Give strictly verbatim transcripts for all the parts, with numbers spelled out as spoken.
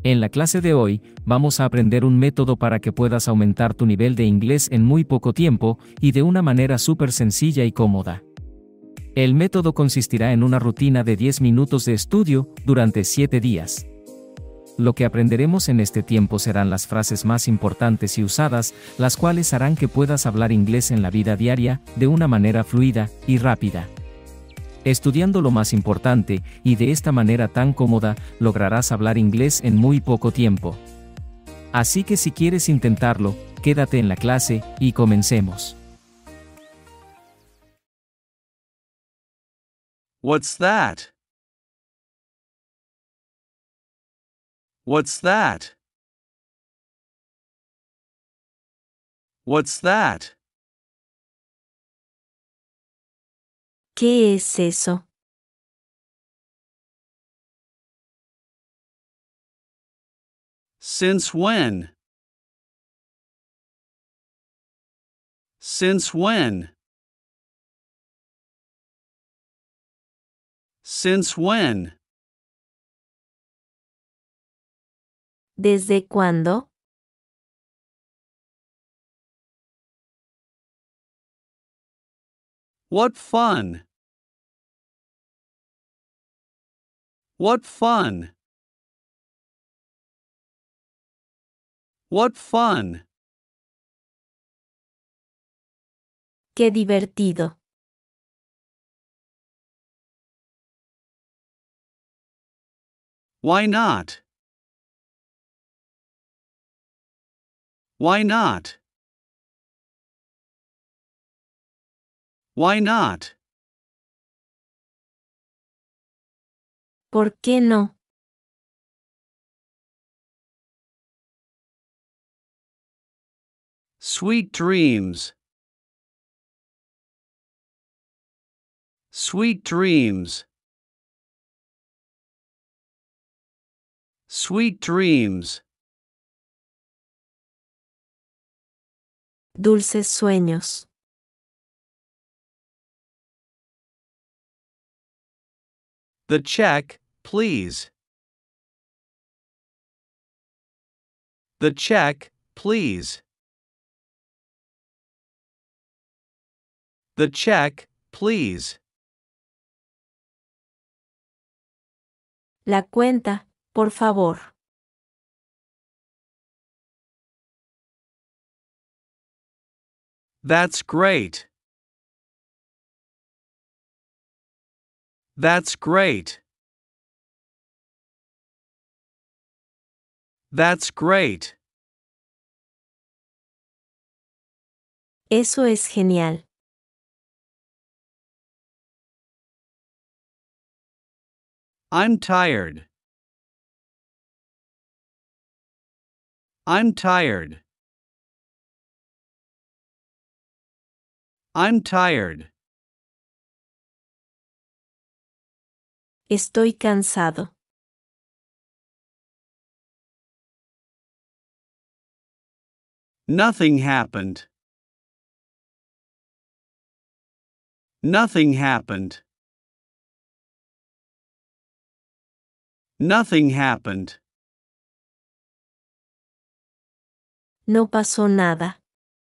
En la clase de hoy, vamos a aprender un método para que puedas aumentar tu nivel de inglés en muy poco tiempo y de una manera súper sencilla y cómoda. El método consistirá en una rutina de diez minutos de estudio durante siete días. Lo que aprenderemos en este tiempo serán las frases más importantes y usadas, las cuales harán que puedas hablar inglés en la vida diaria de una manera fluida y rápida. Estudiando lo más importante, y de esta manera tan cómoda, lograrás hablar inglés en muy poco tiempo. Así que si quieres intentarlo, quédate en la clase, y comencemos. What's that? What's that? What's that? ¿Qué es eso? Since when? Since when? Since when? ¿Desde cuándo? What fun! What fun! What fun! ¡Qué divertido! Why not? Why not? Why not? ¿Por qué no? Sweet dreams. Sweet dreams. Sweet dreams. Dulces sueños. The check, please. The check, please. The check, please. La cuenta, por favor. That's great. That's great. That's great. Eso es genial. I'm tired. I'm tired. I'm tired. Estoy cansado. Nothing happened. Nothing happened. Nothing happened. No pasó nada.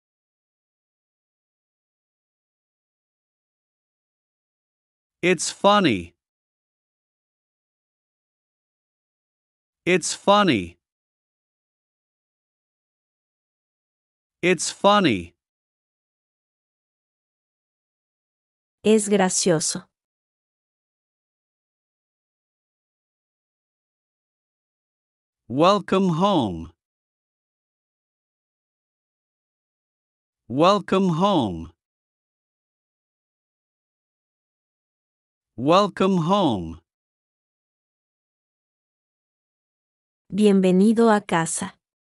It's funny. It's funny. It's funny. Es gracioso. Welcome home. Welcome home. Welcome home. Bienvenido a casa.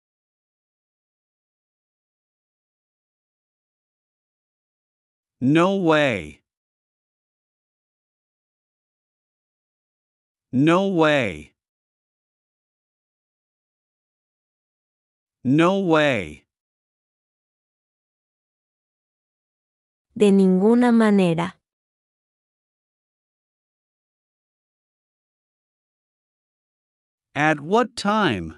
No way. No way. No way. De ninguna manera. At what time?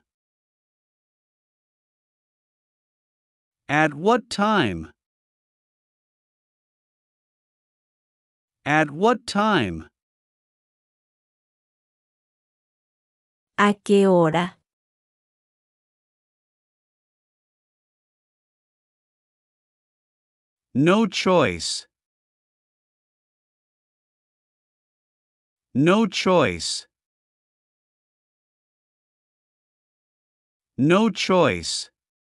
At what time? At what time? ¿A qué hora? No choice. No choice. No choice.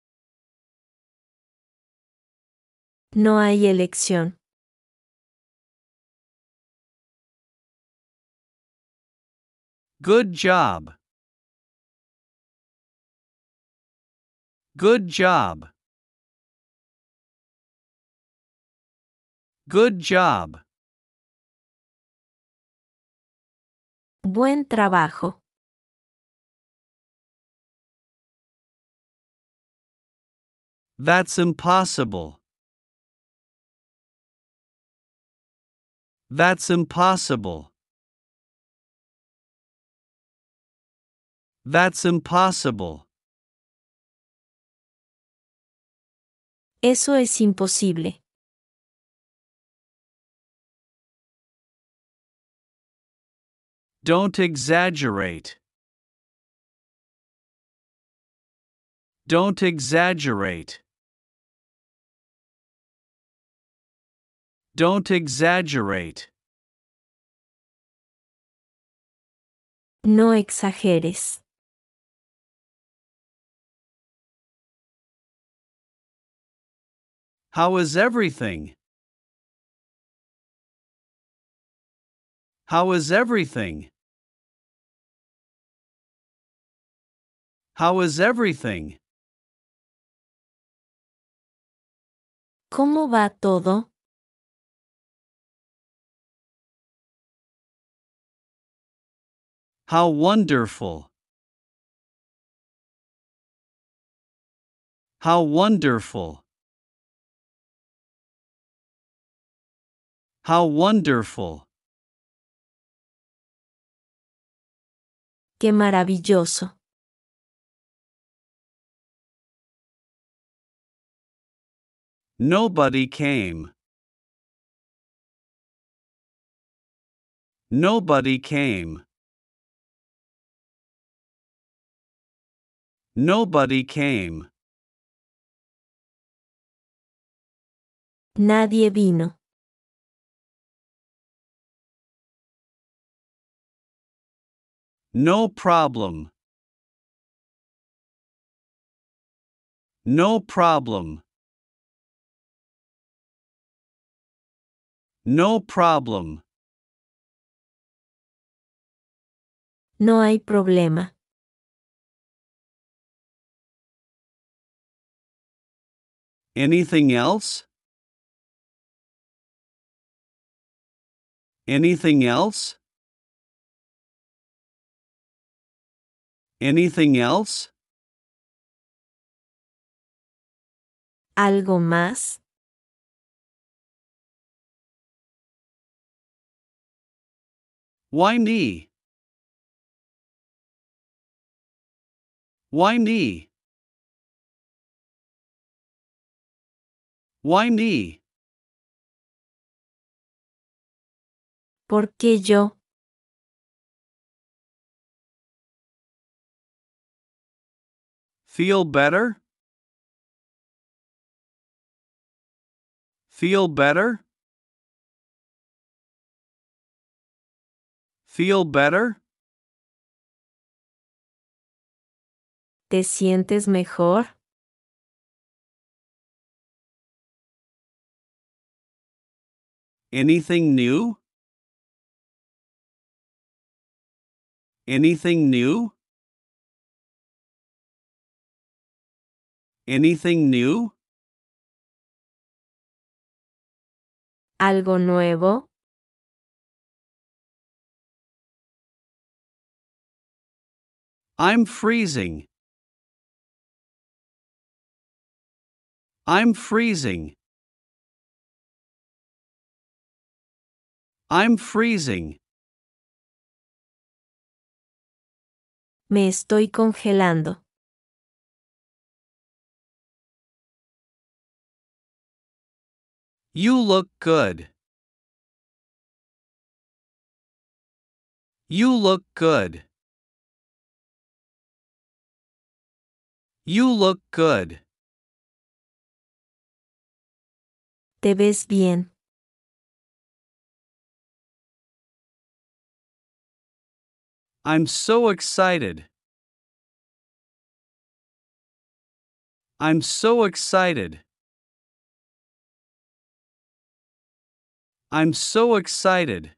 No hay elección. Good job. Good job. Good job. Buen trabajo. That's impossible. That's impossible. That's impossible. Eso es imposible. Don't exaggerate. Don't exaggerate. Don't exaggerate. No exageres. How is everything? How is everything? How is everything? ¿Cómo va todo? How wonderful. How wonderful. How wonderful. Qué maravilloso. Nobody came. Nobody came. Nobody came. Nadie vino. No problem. No problem. No problem. No hay problema. Anything else? Anything else? Anything else? ¿Algo más? Why me? Why me? Why me? ¿Por qué yo? Feel better? Feel better? Feel better? ¿Te sientes mejor? Anything new? Anything new? Anything new? ¿Algo nuevo? I'm freezing. I'm freezing. I'm freezing. Me estoy congelando. You look good. You look good. You look good. Te ves bien. I'm so excited. I'm so excited. I'm so excited.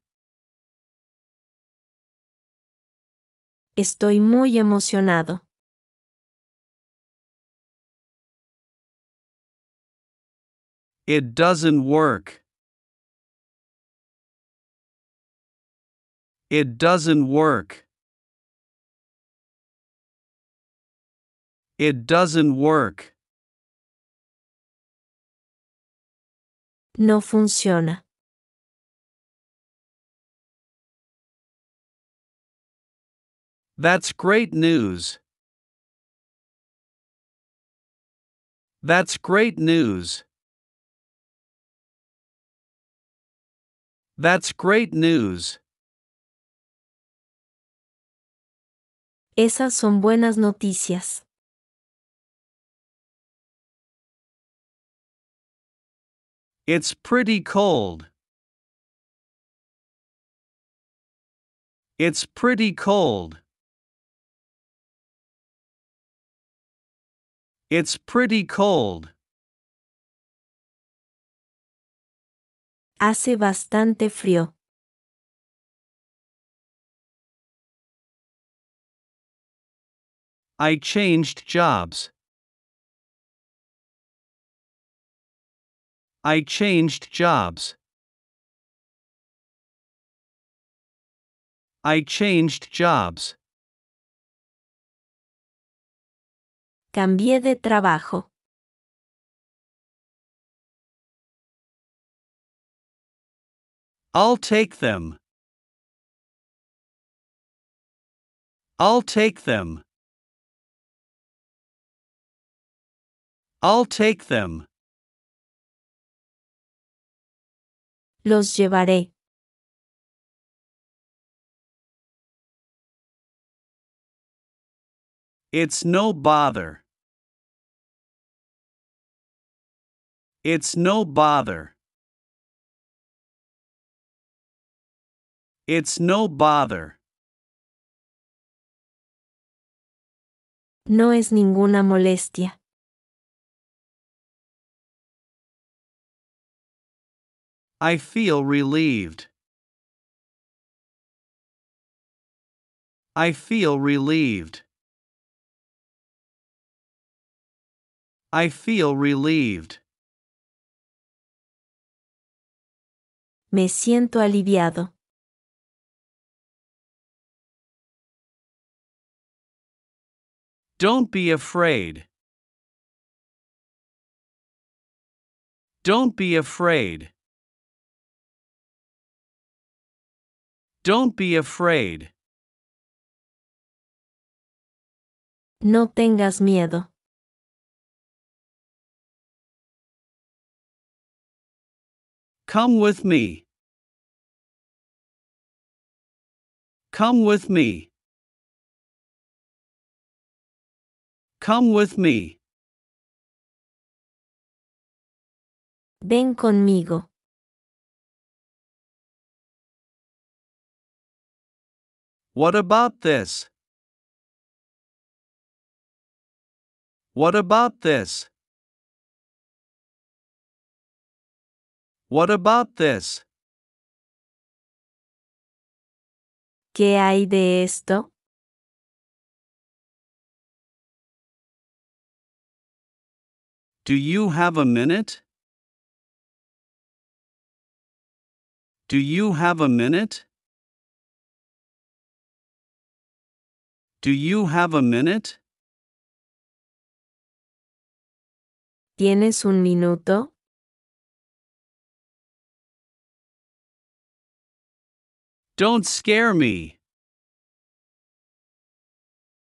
Estoy muy emocionado. It doesn't work. It doesn't work. It doesn't work. No funciona. That's great news. That's great news. That's great news. Esas son buenas noticias. It's pretty cold. It's pretty cold. It's pretty cold. Hace bastante frío. I changed jobs. I changed jobs. I changed jobs. Cambié de trabajo. I'll take them. I'll take them. I'll take them. Los llevaré. It's no bother. It's no bother. It's no bother. No es ninguna molestia. I feel relieved. I feel relieved. I feel relieved. Me siento aliviado. Don't be afraid. Don't be afraid. Don't be afraid. No tengas miedo. Come with me. Come with me. Come with me. Ven conmigo. What about this? What about this? What about this? ¿Qué hay de esto? Do you have a minute? Do you have a minute? Do you have a minute? ¿Tienes un minuto? Don't scare me.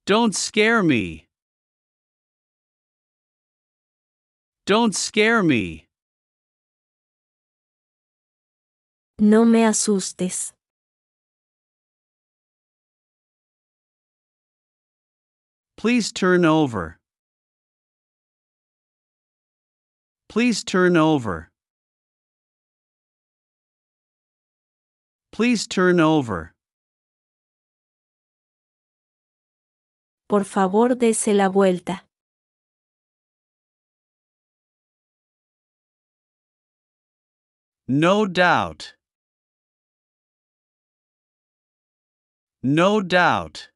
Don't scare me. Don't scare me. No me asustes. Please turn over. Please turn over. Please turn over. Por favor, dese la vuelta. No doubt. No doubt.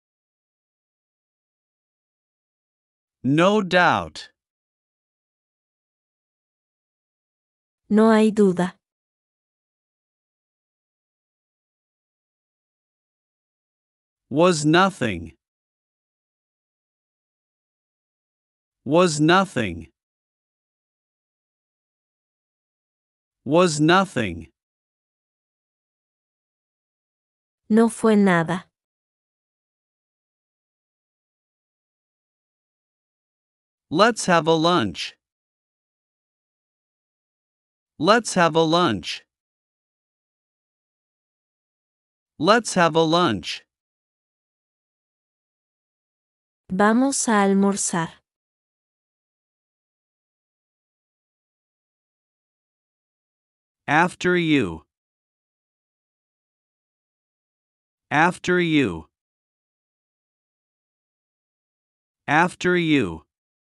No doubt. No hay duda. Was nothing. Was nothing. Was nothing. No fue nada. Let's have a lunch. Let's have a lunch. Let's have a lunch. Vamos a almorzar. After you. After you. After you.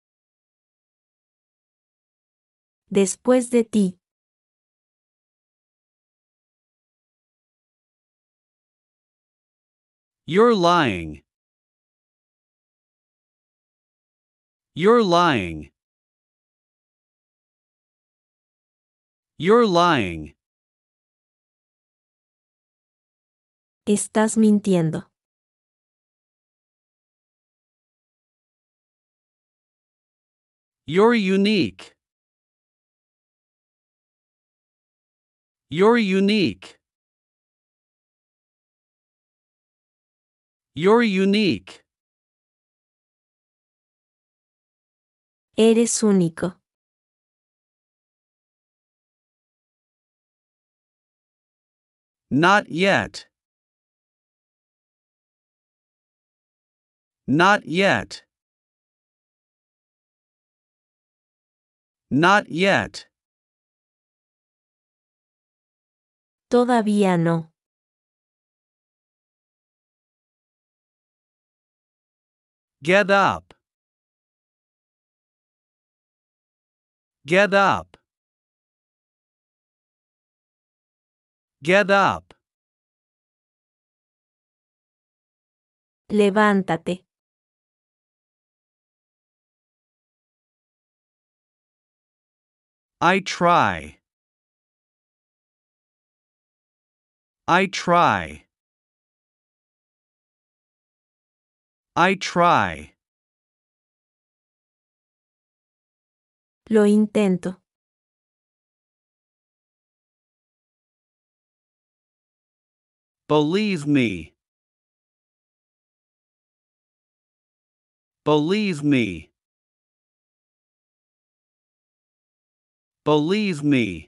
Después de ti. You're lying. You're lying. You're lying. Estás mintiendo. You're unique. You're unique. You're unique. Eres único. Not yet. Not yet. Not yet. Todavía no. Get up. Get up. Get up. Levántate. I try. I try. I try. Lo intento. Believe me. Believe me. Believe me.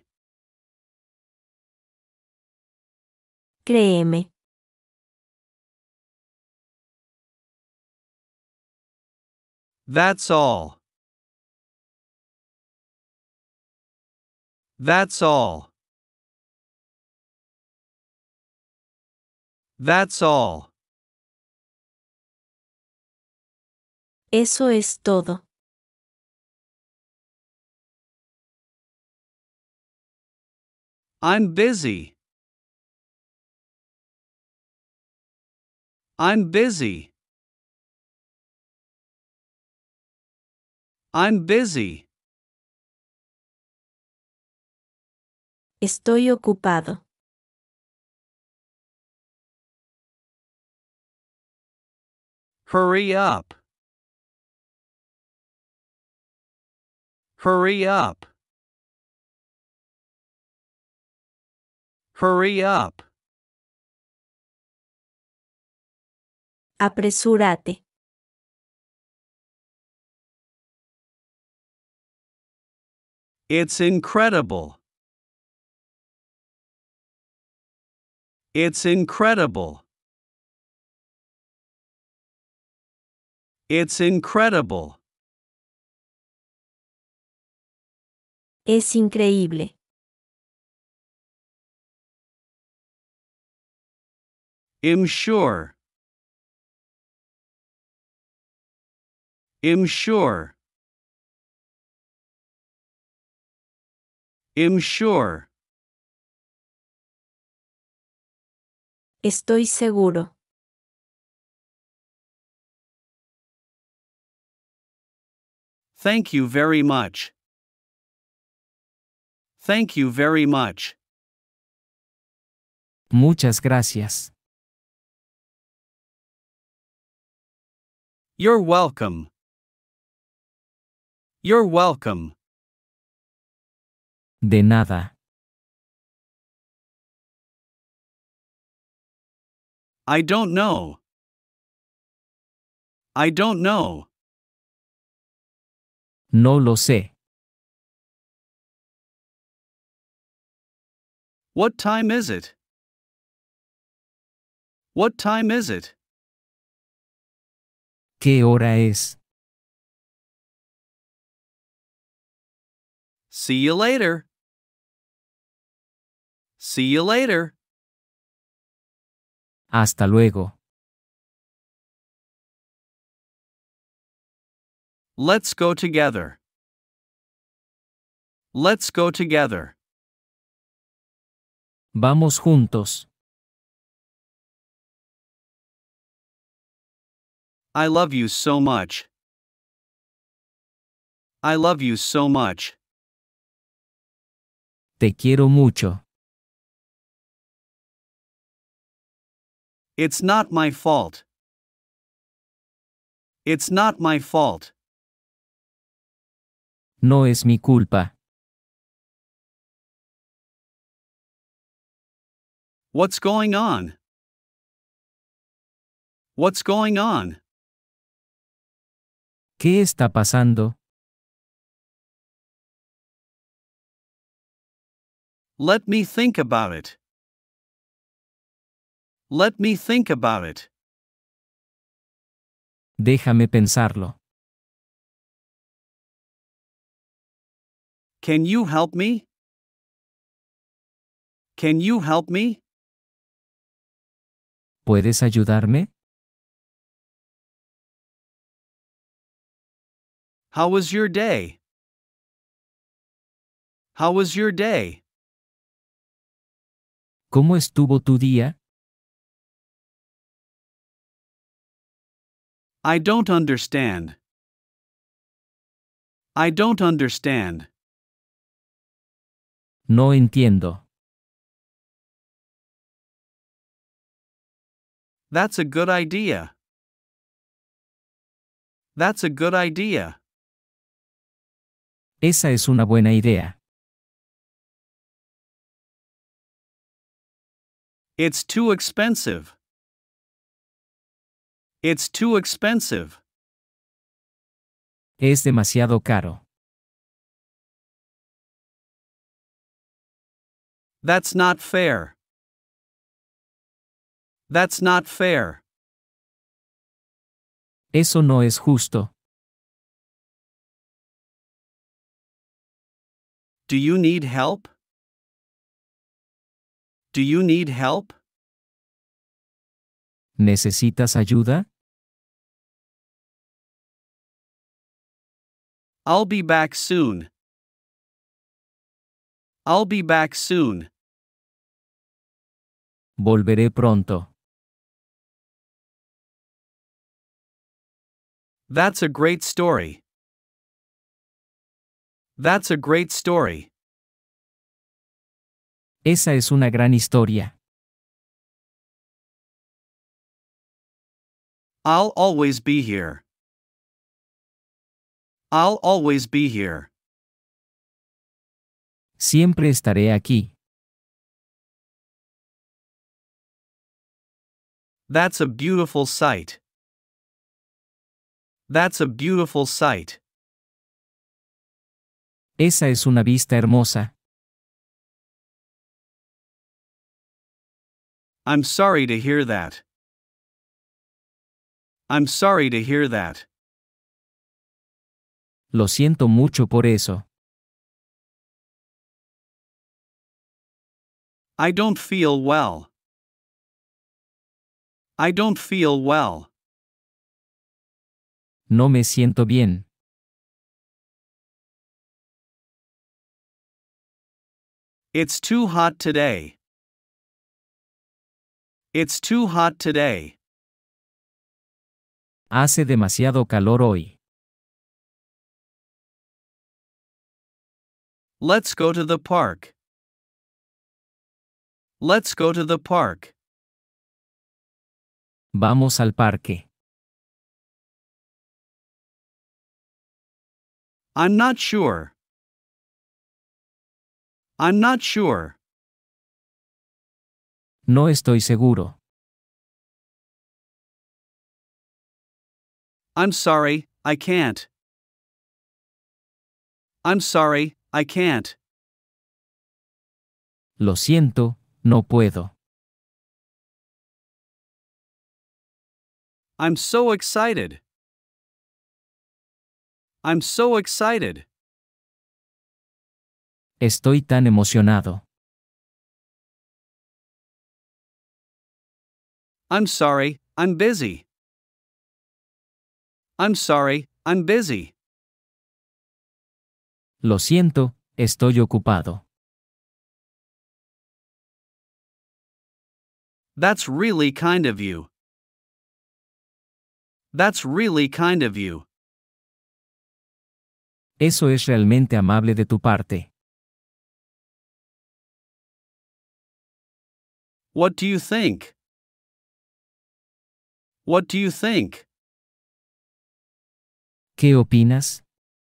Créeme. That's all. That's all. That's all. Eso es todo. I'm busy. I'm busy. I'm busy. Estoy ocupado. Hurry up. Hurry up. Hurry up. Apresúrate. It's incredible. It's incredible. It's incredible. Es increíble. I'm sure. I'm sure. I'm sure. Estoy seguro. Thank you very much. Thank you very much. Muchas gracias. You're welcome. You're welcome. De nada. I don't know. I don't know. No lo sé. What time is it? What time is it? ¿Qué hora es? See you later. See you later. Hasta luego. Let's go together. Let's go together. Vamos juntos. I love you so much. I love you so much. Te quiero mucho. It's not my fault. It's not my fault. No es mi culpa. What's going on? What's going on? ¿Qué está pasando? Let me think about it. Let me think about it. Déjame pensarlo. Can you help me? Can you help me? ¿Puedes ayudarme? How was your day? How was your day? ¿Cómo estuvo tu día? I don't understand. I don't understand. No entiendo. That's a good idea. That's a good idea. Esa es una buena idea. It's too expensive. It's too expensive. Es demasiado caro. That's not fair. That's not fair. Eso no es justo. Do you need help? Do you need help? ¿Necesitas ayuda? I'll be back soon. I'll be back soon. Volveré pronto. That's a great story. That's a great story. Esa es una gran historia. I'll always be here. I'll always be here. Siempre estaré aquí. That's a beautiful sight. That's a beautiful sight. Esa es una vista hermosa. I'm sorry to hear that. I'm sorry to hear that. Lo siento mucho por eso. I don't feel well. I don't feel well. No me siento bien. It's too hot today. It's too hot today. Hace demasiado calor hoy. Let's go to the park. Let's go to the park. Vamos al parque. I'm not sure. I'm not sure. No estoy seguro. I'm sorry, I can't. I'm sorry, I can't. Lo siento, no puedo. I'm so excited. I'm so excited. Estoy tan emocionado. I'm sorry, I'm busy. I'm sorry, I'm busy. Lo siento, estoy ocupado. That's really kind of you. That's really kind of you. Eso es realmente amable de tu parte. What do you think? What do you think? ¿Qué opinas?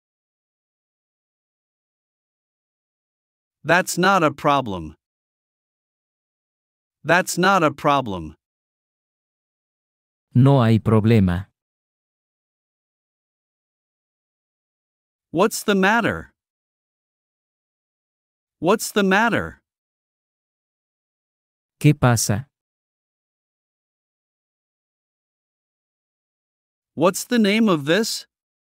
That's not a problem. That's not a problem. No hay problema. What's the matter? What's the matter? ¿Qué pasa? What's the name of this?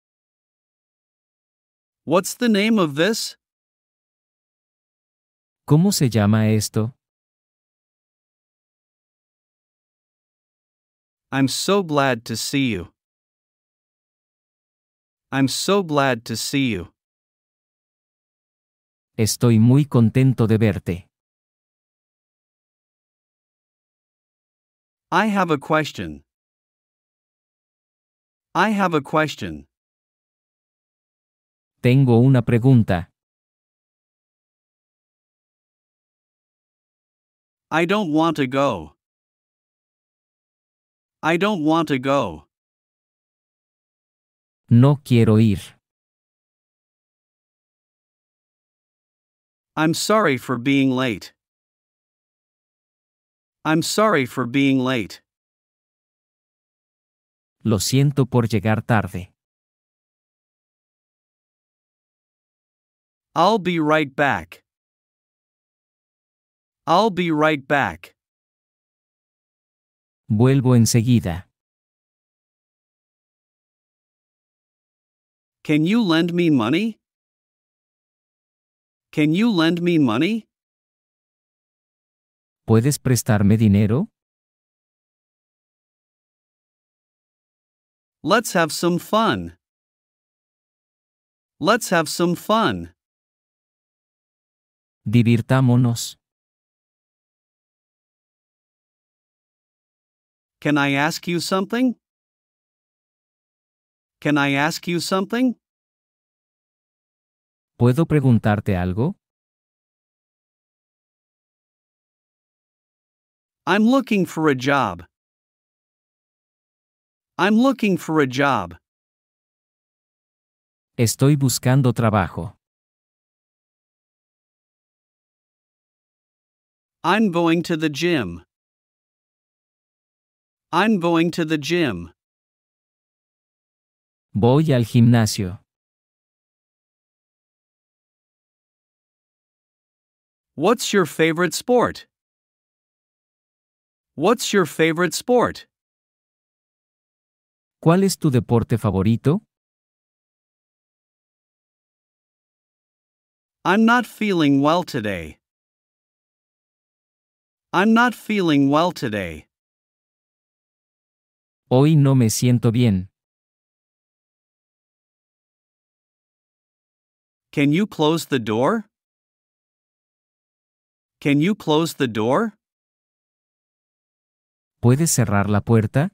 What's the name of this? ¿Cómo se llama esto? I'm so glad to see you. I'm so glad to see you. Estoy muy contento de verte. I have a question. I have a question. Tengo una pregunta. I don't want to go. I don't want to go. No quiero ir. I'm sorry for being late. I'm sorry for being late. Lo siento por llegar tarde. I'll be right back. I'll be right back. Vuelvo enseguida. Can you lend me money? Can you lend me money? ¿Puedes prestarme dinero? Let's have some fun. Let's have some fun. Divirtámonos. Can I ask you something? Can I ask you something? ¿Puedo preguntarte algo? I'm looking for a job. I'm looking for a job. Estoy buscando trabajo. I'm going to the gym. I'm going to the gym. Voy al gimnasio. What's your favorite sport? What's your favorite sport? ¿Cuál es tu deporte favorito? I'm not feeling well today. I'm not feeling well today. Hoy no me siento bien. Can you close the door? Can you close the door? ¿Puedes cerrar la puerta?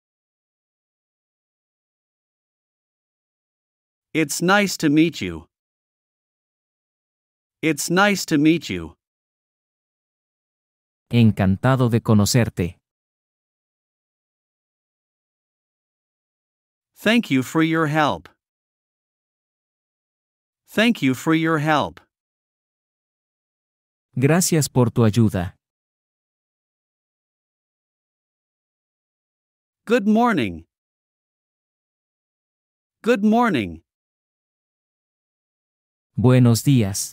It's nice to meet you. It's nice to meet you. Encantado de conocerte. Thank you for your help. Thank you for your help. Gracias por tu ayuda. Good morning. Good morning. Buenos días.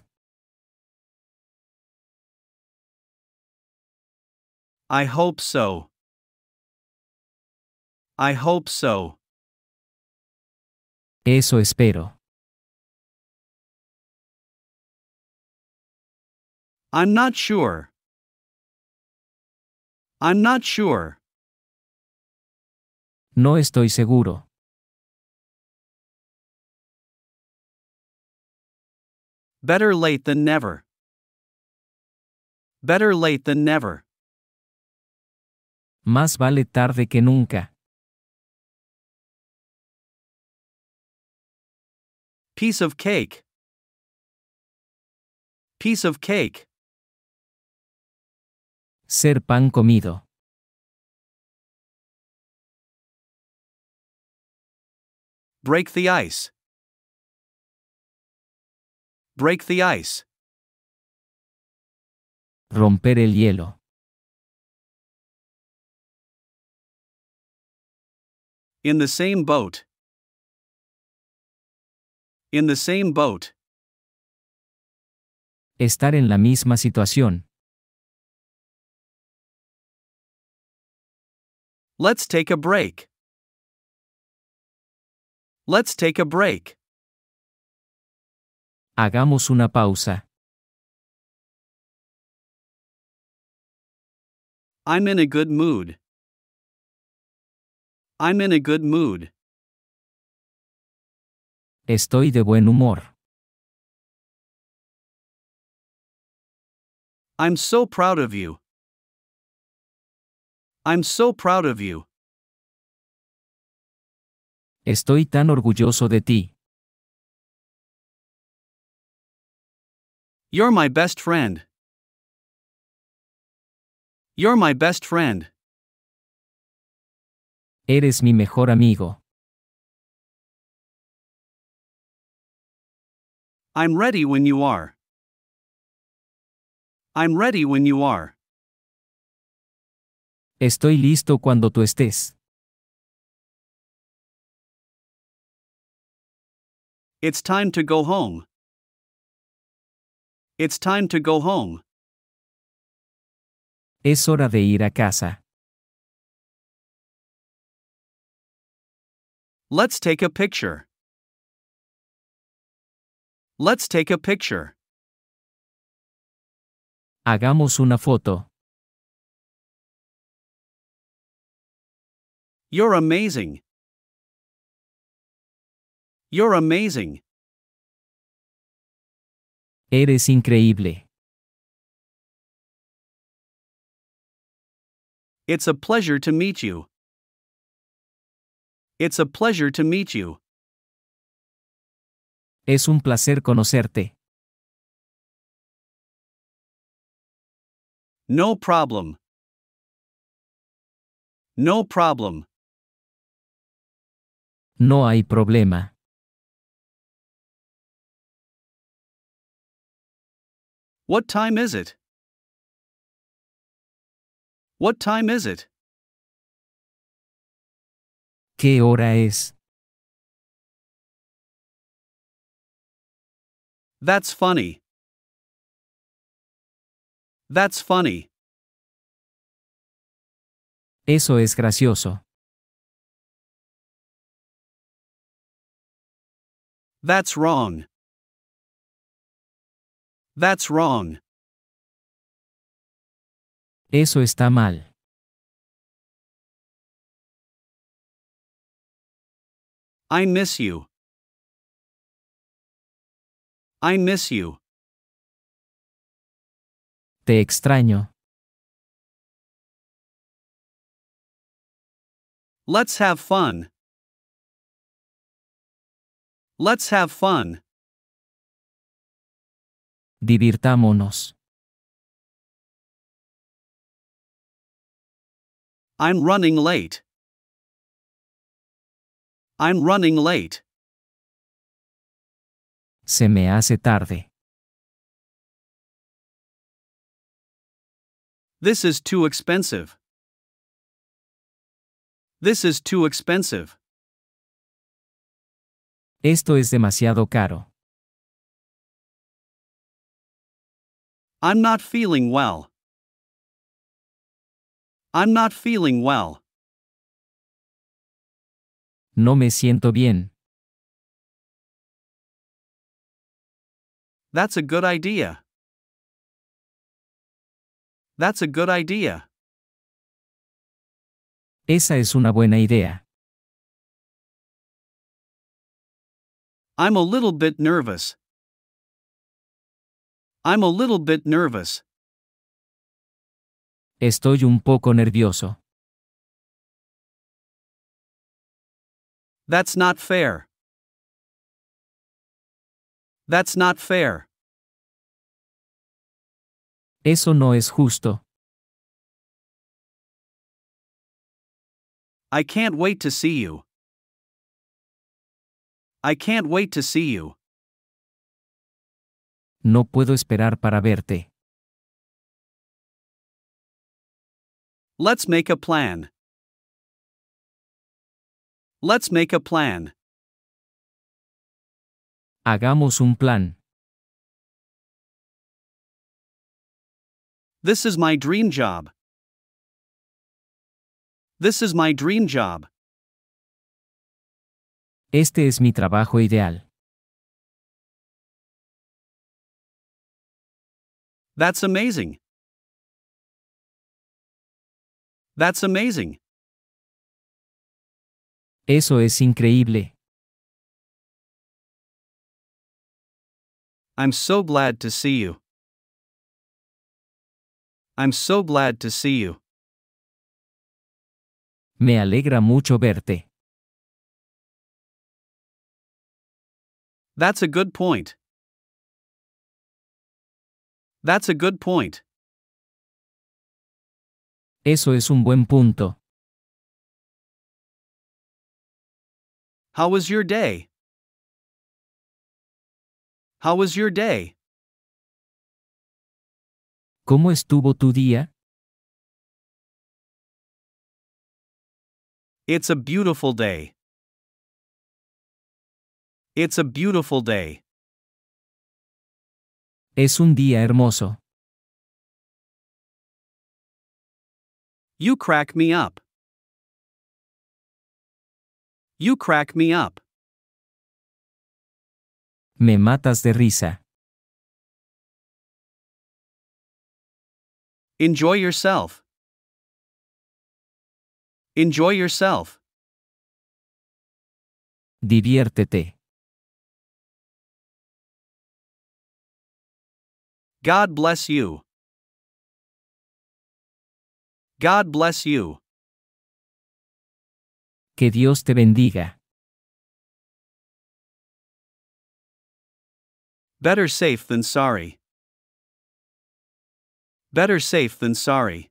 I hope so. I hope so. Eso espero. I'm not sure. I'm not sure. No estoy seguro. Better late than never. Better late than never. Más vale tarde que nunca. Piece of cake. Piece of cake. Ser pan comido. Break the ice. Break the ice. Romper el hielo. In the same boat. In the same boat. Estar en la misma situación. Let's take a break. Let's take a break. Hagamos una pausa. I'm in a good mood. I'm in a good mood. Estoy de buen humor. I'm so proud of you. I'm so proud of you. Estoy tan orgulloso de ti. You're my best friend. You're my best friend. Eres mi mejor amigo. I'm ready when you are. I'm ready when you are. Estoy listo cuando tú estés. It's time to go home. It's time to go home. Es hora de ir a casa. Let's take a picture. Let's take a picture. Hagamos una foto. You're amazing. You're amazing. Eres increíble. It's a pleasure to meet you. It's a pleasure to meet you. Es un placer conocerte. No problem. No problem. No hay problema. What time is it? What time is it? ¿Qué hora es? That's funny. That's funny. Eso es gracioso. That's wrong. That's wrong. Eso está mal. I miss you. I miss you. Te extraño. Let's have fun. Let's have fun. Divirtámonos. I'm running late. I'm running late. Se me hace tarde. This is too expensive. This is too expensive. Esto es demasiado caro. I'm not feeling well. I'm not feeling well. No me siento bien. That's a good idea. That's a good idea. Esa es una buena idea. I'm a little bit nervous. I'm a little bit nervous. Estoy un poco nervioso. That's not fair. That's not fair. Eso no es justo. I can't wait to see you. I can't wait to see you. No puedo esperar para verte. Let's make a plan. Let's make a plan. Hagamos un plan. This is my dream job. This is my dream job. Este es mi trabajo ideal. That's amazing. That's amazing. Eso es increíble. I'm so glad to see you. I'm so glad to see you. Me alegra mucho verte. That's a good point. That's a good point. Eso es un buen punto. How was your day? How was your day? ¿Cómo estuvo tu día? It's a beautiful day. It's a beautiful day. Es un día hermoso. You crack me up. You crack me up. Me matas de risa. Enjoy yourself. Enjoy yourself. Diviértete. God bless you. God bless you. Que Dios te bendiga. Better safe than sorry. Better safe than sorry.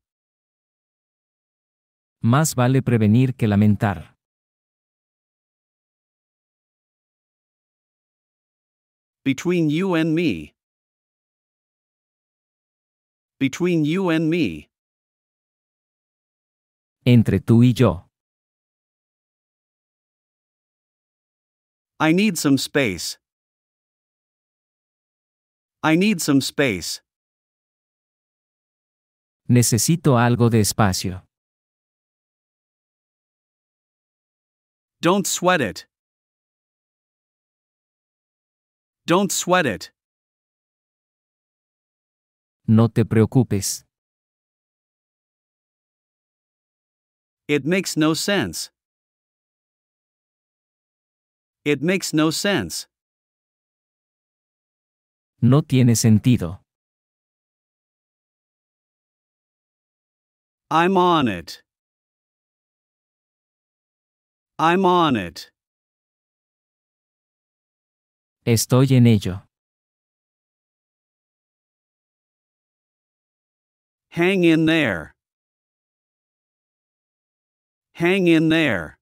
Más vale prevenir que lamentar. Between you and me. Between you and me. Entre tú y yo. I need some space. I need some space. Necesito algo de espacio. Don't sweat it. Don't sweat it. No te preocupes. It makes no sense. It makes no sense. No tiene sentido. I'm on it. I'm on it. Estoy en ello. Hang in there. Hang in there.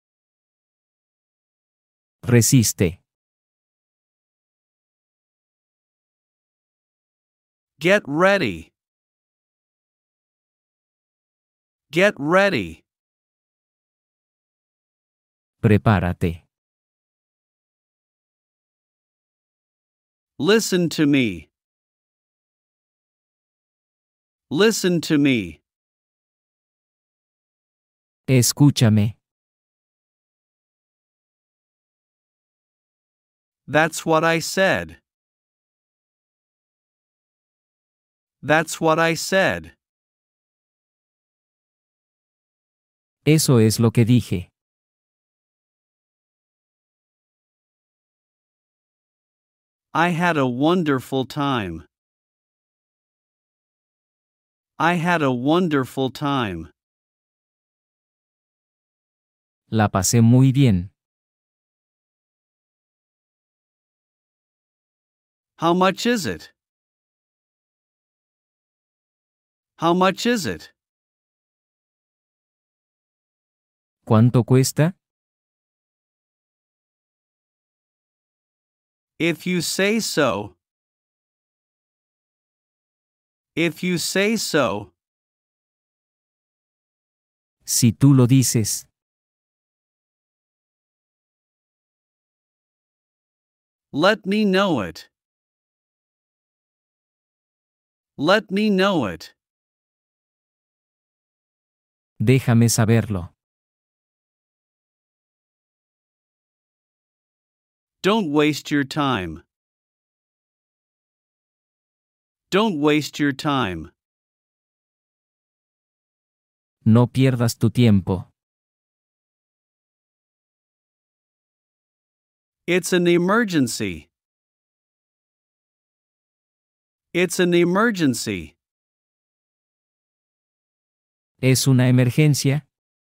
Resiste. Get ready. Get ready. Prepárate. Listen to me. Listen to me. Escúchame. That's what I said. That's what I said. Eso es lo que dije. I had a wonderful time. I had a wonderful time. La pasé muy bien. How much is it? How much is it? ¿Cuánto cuesta? If you say so. If you say so. Si tú lo dices. Let me know it. Let me know it. Déjame saberlo. Don't waste your time. Don't waste your time. No pierdas tu tiempo. It's an emergency. It's an emergency. ¿Es una emergencia?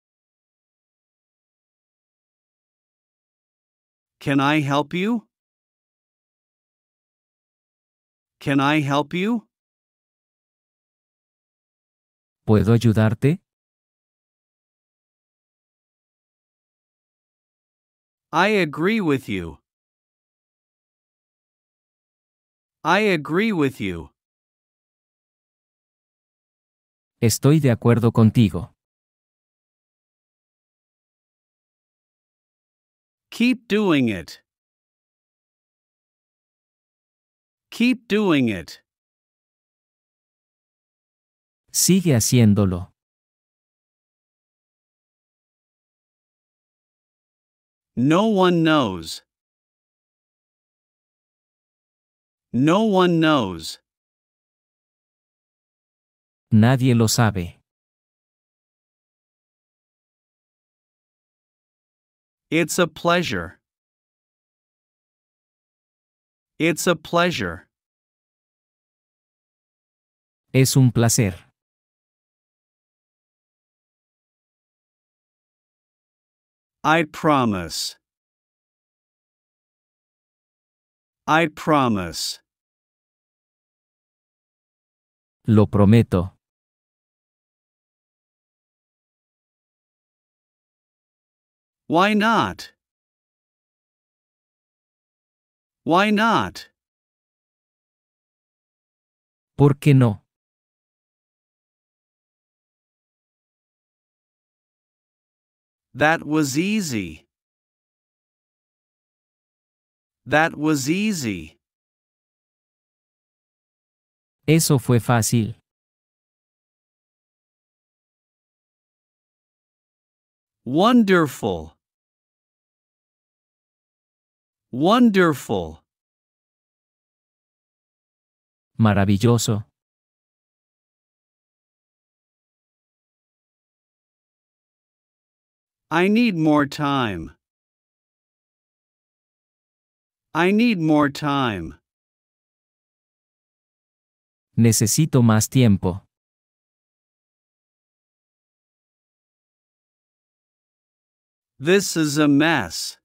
Can I help you? Can I help you? ¿Puedo ayudarte? I agree with you. I agree with you. Estoy de acuerdo contigo. Keep doing it. Keep doing it. Sigue haciéndolo. No one knows. No one knows. Nadie lo sabe. It's a pleasure. It's a pleasure. Es un placer. I promise. I promise. Lo prometo. Why not? Why not? ¿Por qué no? That was easy. That was easy. Eso fue fácil. Wonderful. Wonderful. Maravilloso. I need more time. I need more time. Necesito más tiempo. This is a mess.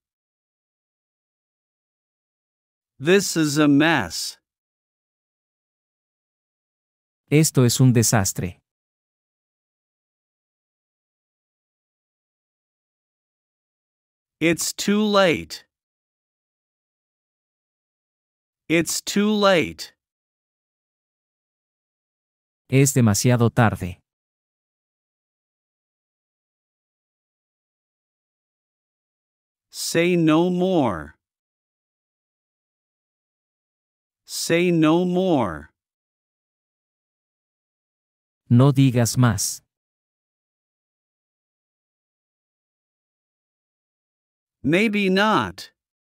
This is a mess. Esto es un desastre. It's too late. It's too late. Es demasiado tarde. Say no more. Say no more. No digas más. Maybe not.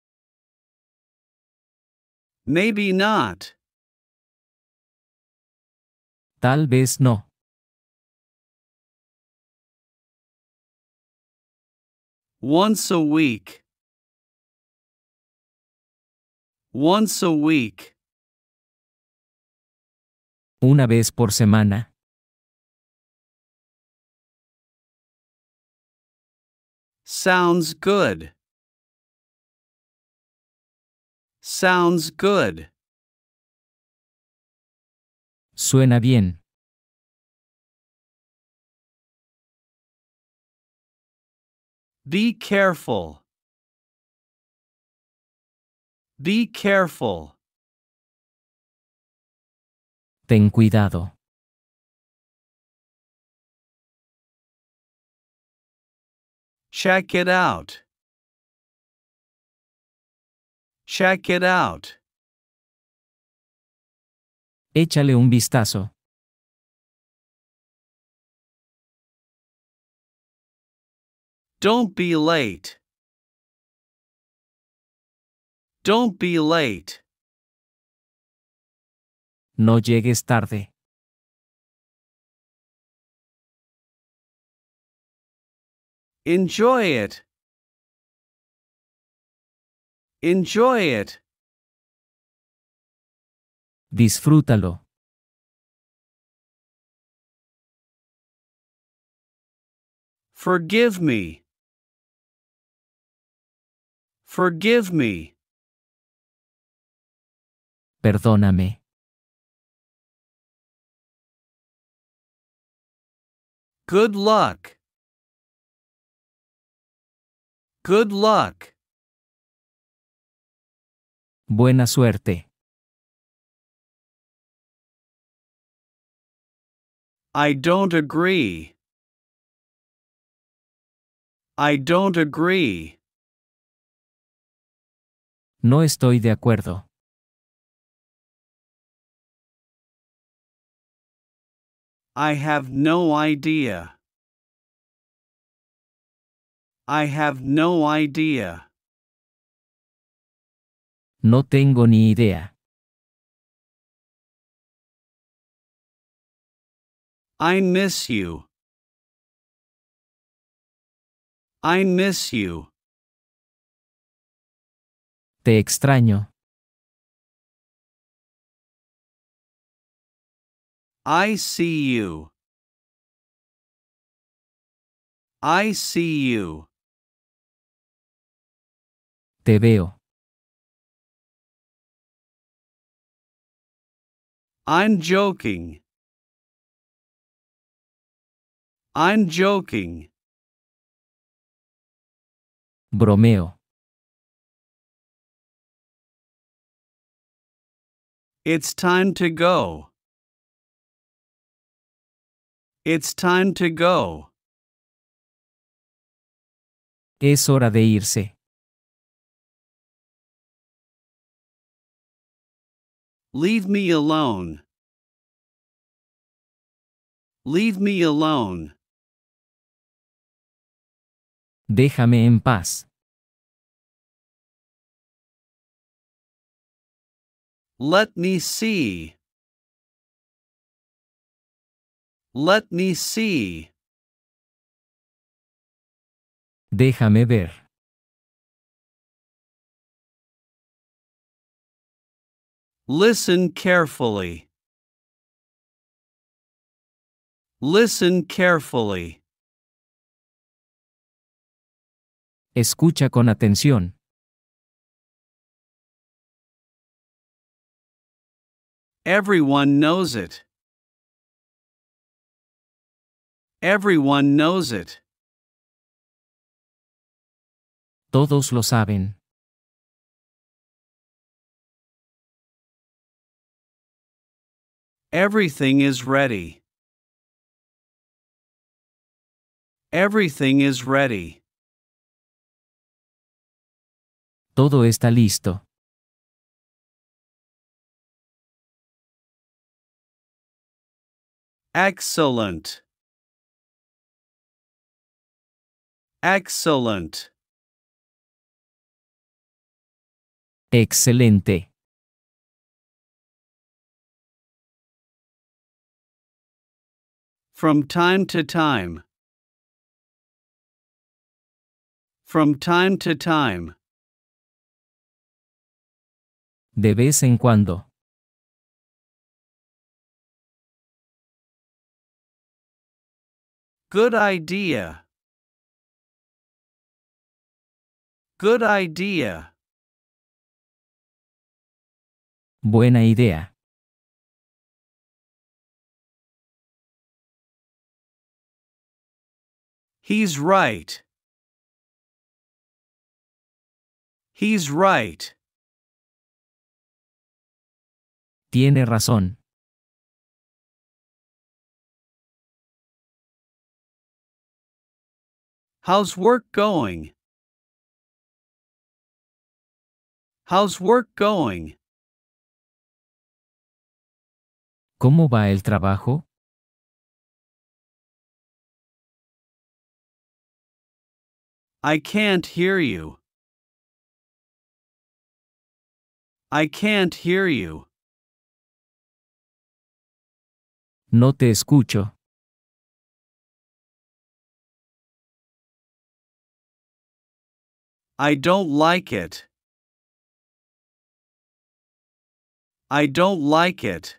Maybe not. Tal vez no. Once a week. Once a week. Una vez por semana. Sounds good. Sounds good. Suena bien. Be careful. Be careful. Ten cuidado. Check it out. Check it out. Échale un vistazo. Don't be late. Don't be late. No llegues tarde. Enjoy it. Enjoy it. Disfrútalo. Forgive me. Forgive me. Perdóname. Good luck. Good luck. Buena suerte. I don't agree. I don't agree. No estoy de acuerdo. I have no idea. I have no idea. No tengo ni idea. I miss you. I miss you. Te extraño. I see you. I see you. Te veo. I'm joking. I'm joking. Bromeo. It's time to go. It's time to go. Es hora de irse. Leave me alone. Leave me alone. Déjame en paz. Let me see. Let me see. Déjame ver. Listen carefully. Listen carefully. Escucha con atención. Everyone knows it. Everyone knows it. Todos lo saben. Everything is ready. Everything is ready. Todo está listo. Excellent. Excellent. Excelente. From time to time. From time to time. De vez en cuando. Good idea. Good idea. Buena idea. He's right. He's right. Tiene razón. How's work going? How's work going? ¿Cómo va el trabajo? I can't hear you. I can't hear you. No te escucho. I don't like it. I don't like it.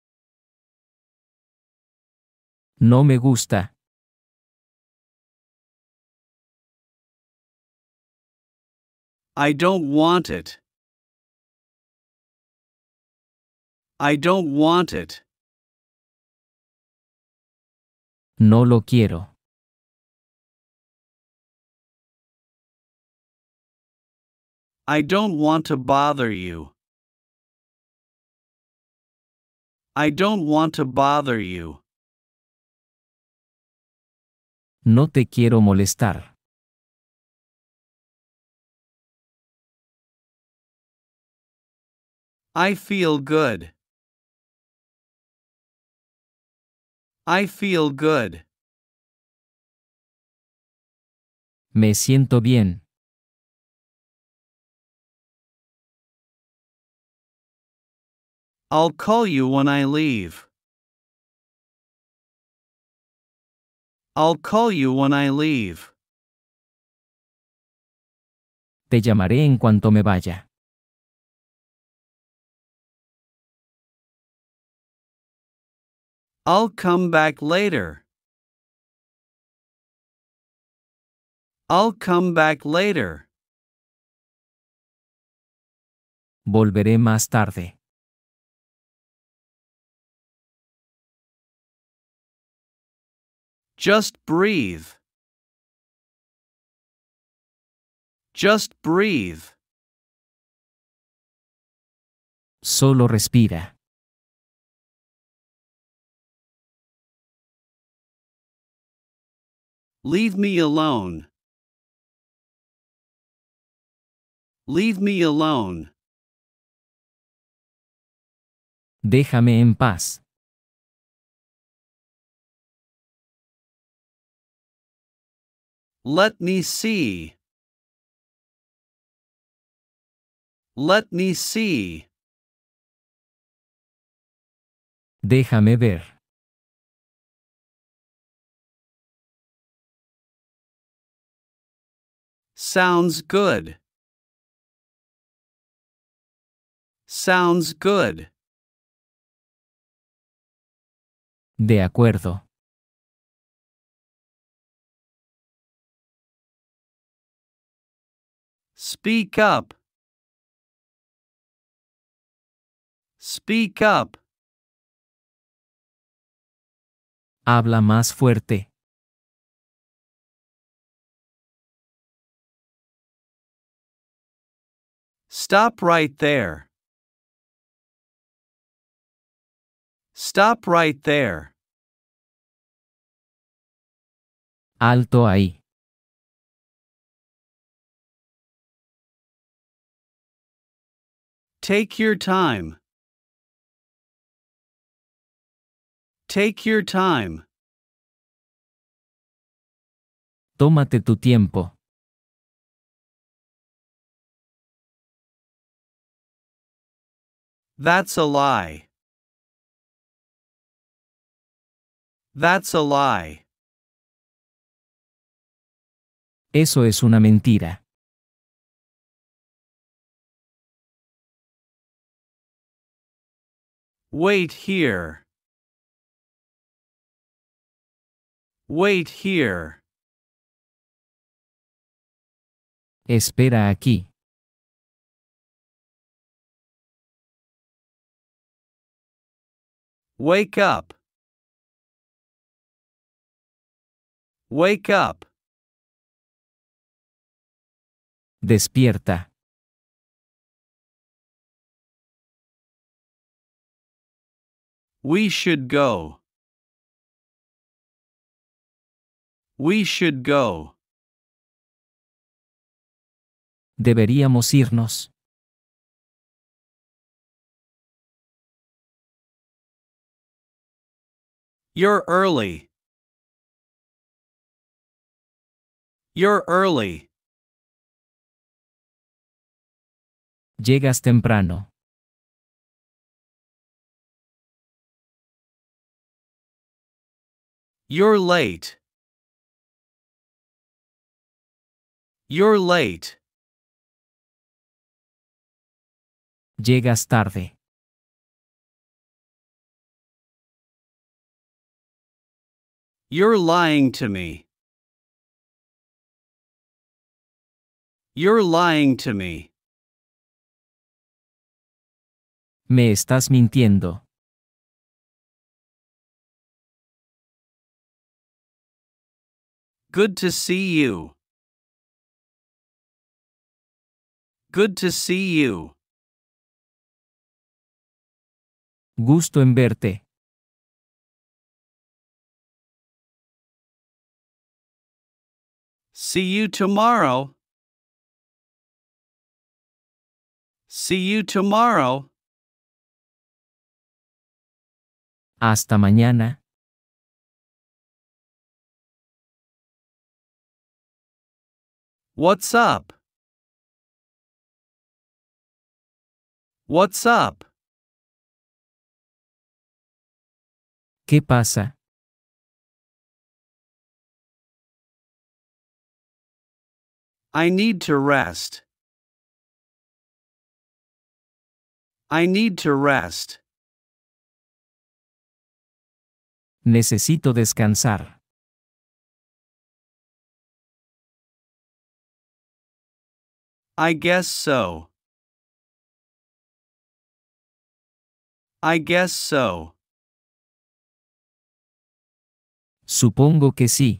No me gusta. I don't want it. I don't want it. No lo quiero. I don't want to bother you. I don't want to bother you. No te quiero molestar. I feel good. I feel good. Me siento bien. I'll call you when I leave. I'll call you when I leave. Te llamaré en cuanto me vaya. I'll come back later. I'll come back later. Volveré más tarde. Just breathe. Just breathe. Solo respira. Leave me alone. Leave me alone. Déjame en paz. Let me see. Let me see. Déjame ver. Sounds good. Sounds good. De acuerdo. Speak up. Speak up. Habla más fuerte. Stop right there. Stop right there. Alto ahí. Take your time. Take your time. Tómate tu tiempo. That's a lie. That's a lie. Eso es una mentira. Wait here. Wait here. Espera aquí. Wake up. Wake up. Despierta. We should go. We should go. Deberíamos irnos. You're early. You're early. Llegas temprano. You're late. You're late. Llegas tarde. You're lying to me. You're lying to me. Me estás mintiendo. Good to see you. Good to see you. Gusto en verte. See you tomorrow. See you tomorrow. Hasta mañana. What's up? What's up? ¿Qué pasa? I need to rest. I need to rest. Necesito descansar. I guess so. I guess so. Supongo que sí.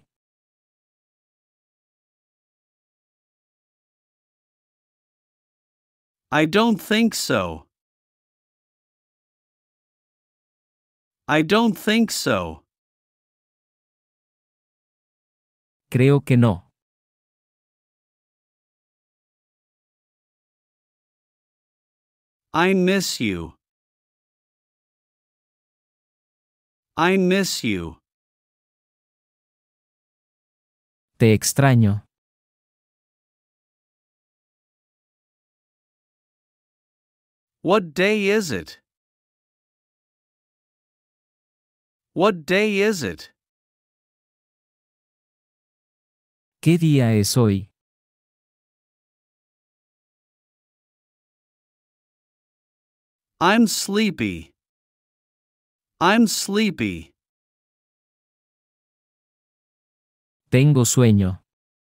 I don't think so. I don't think so. Creo que no. I miss you. I miss you. Te extraño. What day is it? What day is it? ¿Qué día es hoy? I'm sleepy. I'm sleepy. Tengo sueño.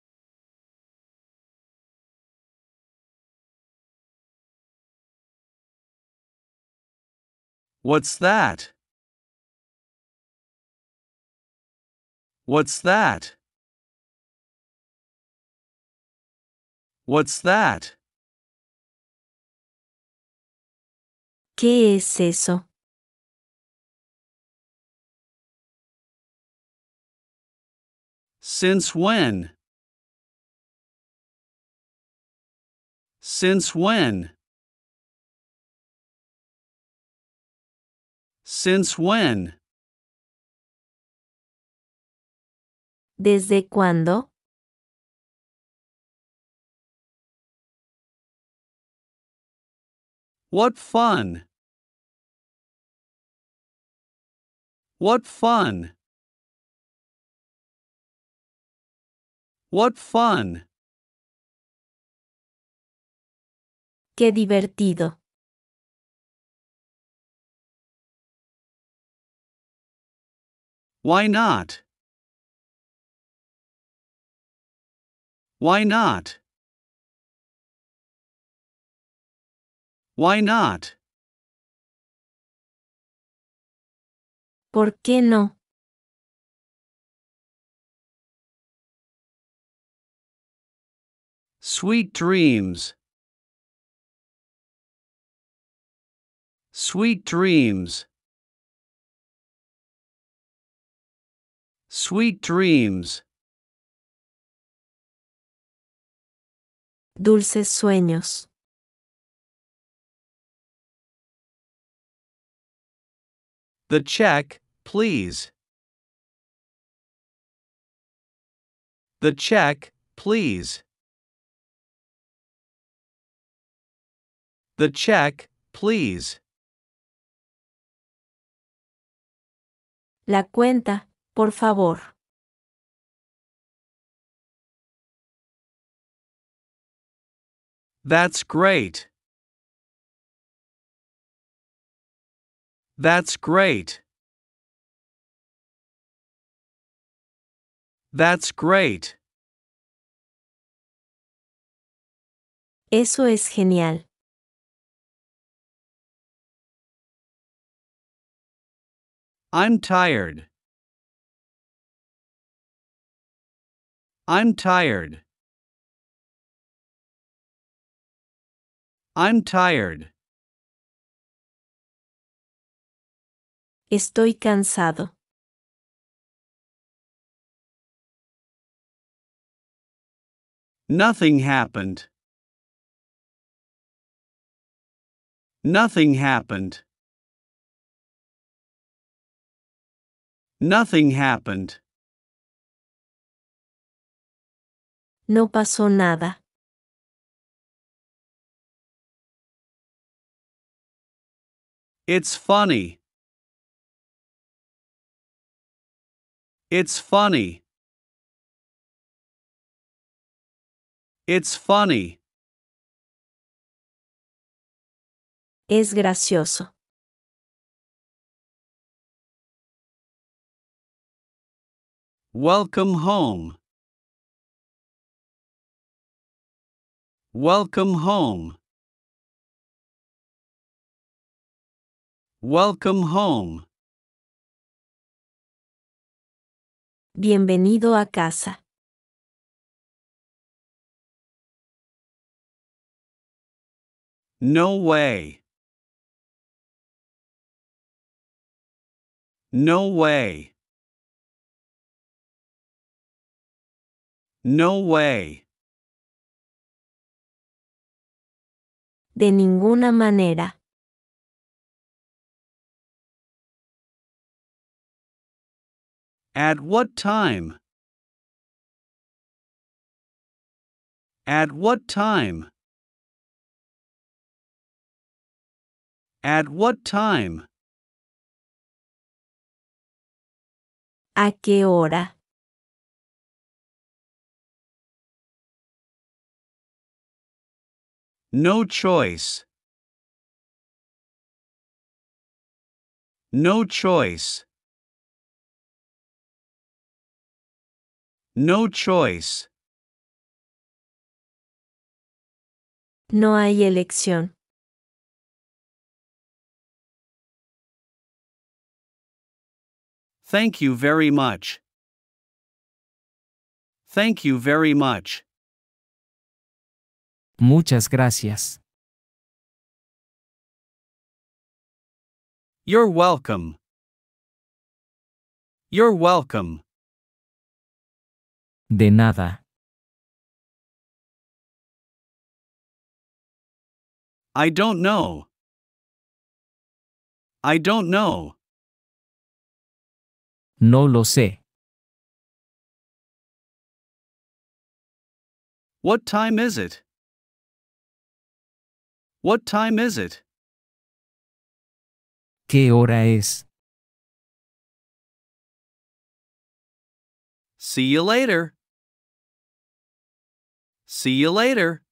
What's that? What's that? What's that? ¿Qué es eso? Since when? Since when? Since when? ¿Desde cuándo? What fun! What fun! What fun! Qué divertido. Why not? Why not? Why not? ¿Por qué no? Sweet dreams. Sweet dreams. Sweet dreams. Dulces sueños. The check, please. The check, please. The check, please. La cuenta, por favor. That's great. That's great. That's great. Eso es genial. I'm tired. I'm tired. I'm tired. Estoy cansado. Nothing happened. Nothing happened. Nothing happened. No pasó nada. It's funny. It's funny. It's funny. Es gracioso. Welcome home. Welcome home. Welcome home. Bienvenido a casa. No way. No way. No way. De ninguna manera. At what time? At what time? At what time? ¿A qué hora? No choice. No choice. No choice. No hay elección. Thank you very much. Thank you very much. Muchas gracias. You're welcome. You're welcome. De nada. I don't know. I don't know. No lo sé. What time is it? What time is it? ¿Qué hora es? See you later. See you later.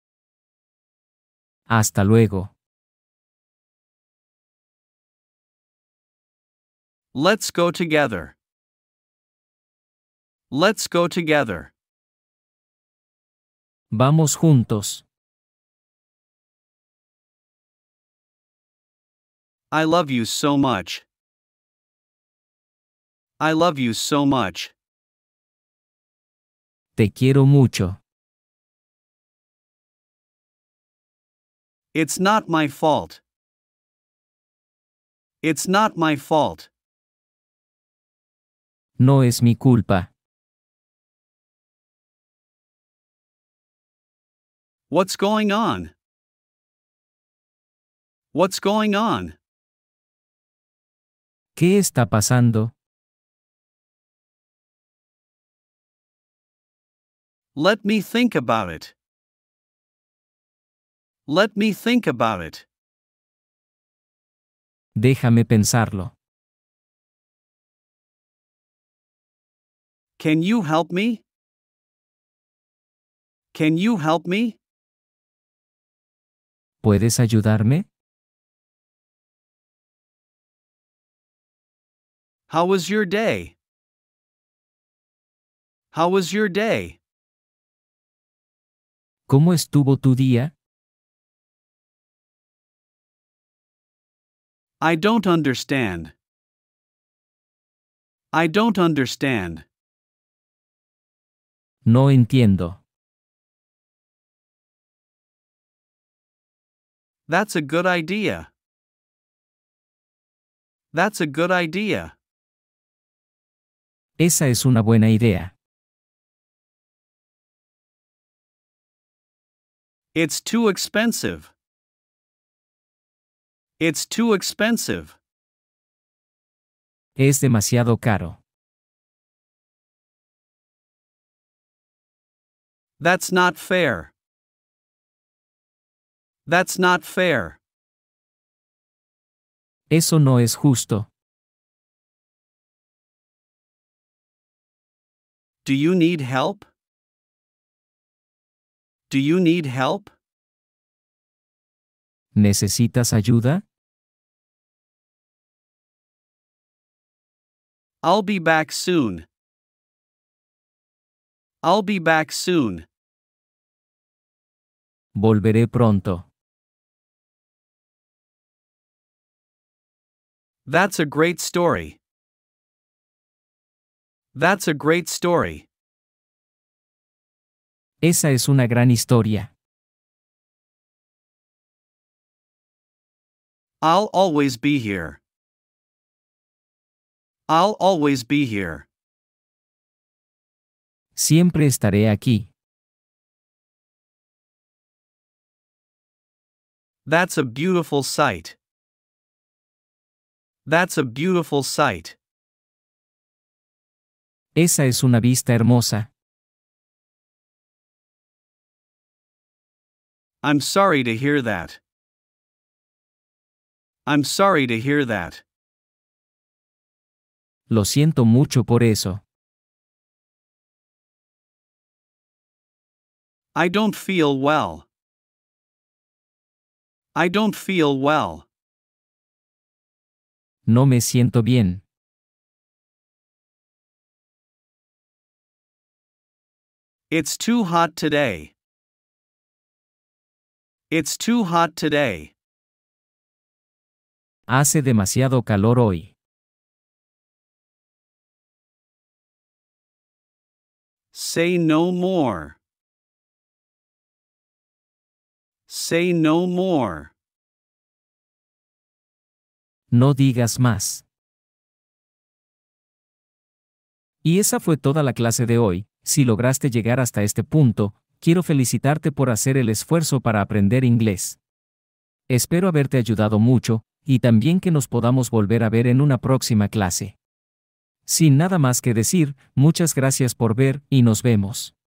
Hasta luego. Let's go together. Let's go together. Vamos juntos. I love you so much. I love you so much. Te quiero mucho. It's not my fault. It's not my fault. No es mi culpa. What's going on? What's going on? ¿Qué está pasando? Let me think about it. Let me think about it. Déjame pensarlo. Can you help me? Can you help me? ¿Puedes ayudarme? How was your day? How was your day? ¿Cómo estuvo tu día? I don't understand. I don't understand. No entiendo. That's a good idea. That's a good idea. Esa es una buena idea. It's too expensive. It's too expensive. Es demasiado caro. That's not fair. That's not fair. Eso no es justo. Do you need help? Do you need help? ¿Necesitas ayuda? I'll be back soon. I'll be back soon. Volveré pronto. That's a great story. That's a great story. Esa es una gran historia. I'll always be here. I'll always be here. Siempre estaré aquí. That's a beautiful sight. That's a beautiful sight. Esa es una vista hermosa. I'm sorry to hear that. I'm sorry to hear that. Lo siento mucho por eso. I don't feel well. I don't feel well. No me siento bien. It's too hot today. It's too hot today. Hace demasiado calor hoy. Say no more. Say no more. No digas más. Y esa fue toda la clase de hoy. Si lograste llegar hasta este punto, quiero felicitarte por hacer el esfuerzo para aprender inglés. Espero haberte ayudado mucho, y también que nos podamos volver a ver en una próxima clase. Sin nada más que decir, muchas gracias por ver, y nos vemos.